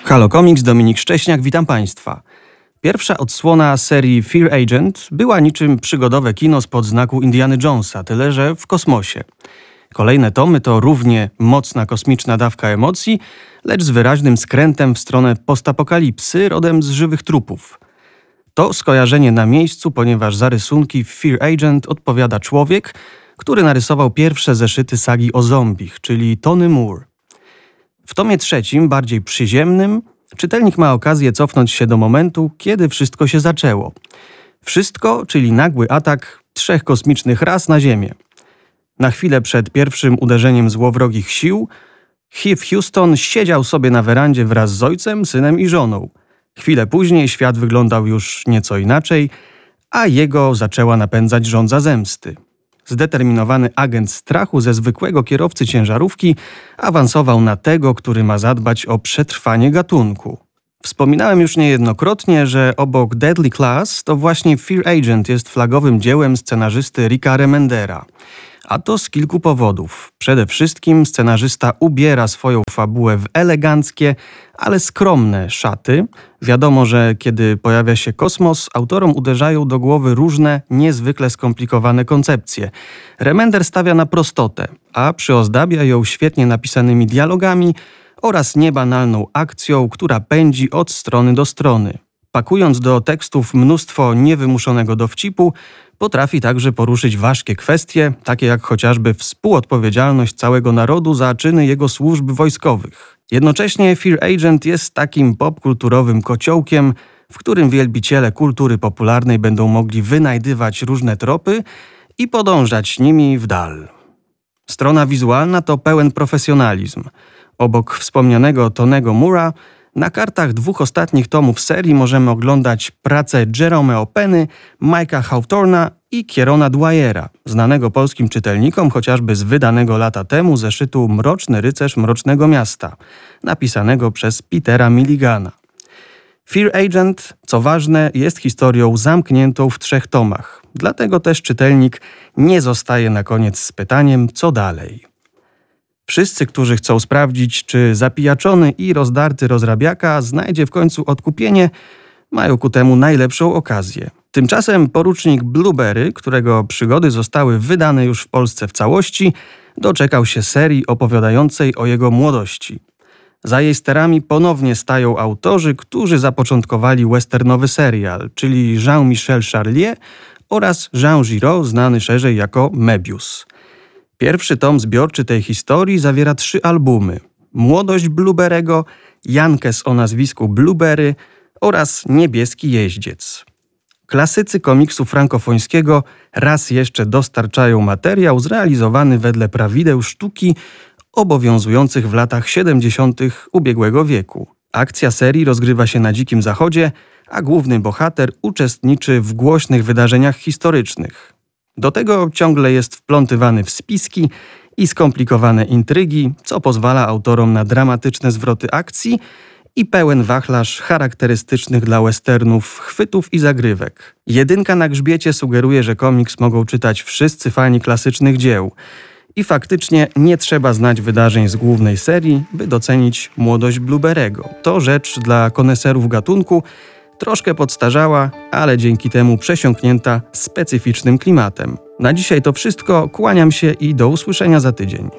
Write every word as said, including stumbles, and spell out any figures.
Halo Comics, Dominik Szcześniak, witam Państwa. Pierwsza odsłona serii Fear Agent była niczym przygodowe kino spod znaku Indiana Jonesa, tyle że w kosmosie. Kolejne tomy to równie mocna kosmiczna dawka emocji, lecz z wyraźnym skrętem w stronę postapokalipsy rodem z żywych trupów. To skojarzenie na miejscu, ponieważ za rysunki w Fear Agent odpowiada człowiek, który narysował pierwsze zeszyty sagi o zombich, czyli Tony Moore. W tomie trzecim, bardziej przyziemnym, czytelnik ma okazję cofnąć się do momentu, kiedy wszystko się zaczęło. Wszystko, czyli nagły atak trzech kosmicznych ras na Ziemię. Na chwilę przed pierwszym uderzeniem złowrogich sił, Hugh Houston siedział sobie na werandzie wraz z ojcem, synem i żoną. Chwilę później świat wyglądał już nieco inaczej, a jego zaczęła napędzać żądza zemsty. Zdeterminowany agent strachu ze zwykłego kierowcy ciężarówki awansował na tego, który ma zadbać o przetrwanie gatunku. Wspominałem już niejednokrotnie, że obok Deadly Class to właśnie Fear Agent jest flagowym dziełem scenarzysty Ricka Remendera. A to z kilku powodów. Przede wszystkim scenarzysta ubiera swoją fabułę w eleganckie, ale skromne szaty. Wiadomo, że kiedy pojawia się kosmos, autorom uderzają do głowy różne, niezwykle skomplikowane koncepcje. Remender stawia na prostotę, a przyozdabia ją świetnie napisanymi dialogami oraz niebanalną akcją, która pędzi od strony do strony. Pakując do tekstów mnóstwo niewymuszonego dowcipu, potrafi także poruszyć ważkie kwestie, takie jak chociażby współodpowiedzialność całego narodu za czyny jego służb wojskowych. Jednocześnie Fear Agent jest takim popkulturowym kociołkiem, w którym wielbiciele kultury popularnej będą mogli wynajdywać różne tropy i podążać nimi w dal. Strona wizualna to pełen profesjonalizm. Obok wspomnianego Tonego Moore'a na kartach dwóch ostatnich tomów serii możemy oglądać pracę Jeromeo Penny, Mike'a Hawthorna i Kierona Dwyera, znanego polskim czytelnikom chociażby z wydanego lata temu zeszytu Mroczny rycerz Mrocznego Miasta, napisanego przez Petera Milligana. Fear Agent, co ważne, jest historią zamkniętą w trzech tomach, dlatego też czytelnik nie zostaje na koniec z pytaniem, co dalej. Wszyscy, którzy chcą sprawdzić, czy zapijaczony i rozdarty rozrabiaka znajdzie w końcu odkupienie, mają ku temu najlepszą okazję. Tymczasem porucznik Blueberry, którego przygody zostały wydane już w Polsce w całości, doczekał się serii opowiadającej o jego młodości. Za jej sterami ponownie stają autorzy, którzy zapoczątkowali westernowy serial, czyli Jean-Michel Charlier oraz Jean Giraud, znany szerzej jako Mebius. Pierwszy tom zbiorczy tej historii zawiera trzy albumy: Młodość Blueberry'ego, Jankes o nazwisku Blueberry oraz Niebieski jeździec. Klasycy komiksu frankofońskiego raz jeszcze dostarczają materiał zrealizowany wedle prawideł sztuki obowiązujących w latach siedemdziesiątych ubiegłego wieku. Akcja serii rozgrywa się na Dzikim Zachodzie, a główny bohater uczestniczy w głośnych wydarzeniach historycznych. Do tego ciągle jest wplątywany w spiski i skomplikowane intrygi, co pozwala autorom na dramatyczne zwroty akcji i pełen wachlarz charakterystycznych dla westernów chwytów i zagrywek. Jedynka na grzbiecie sugeruje, że komiks mogą czytać wszyscy fani klasycznych dzieł. I faktycznie nie trzeba znać wydarzeń z głównej serii, by docenić młodość Blueberry'ego. To rzecz dla koneserów gatunku, troszkę podstarzała, ale dzięki temu przesiąknięta specyficznym klimatem. Na dzisiaj to wszystko, kłaniam się i do usłyszenia za tydzień.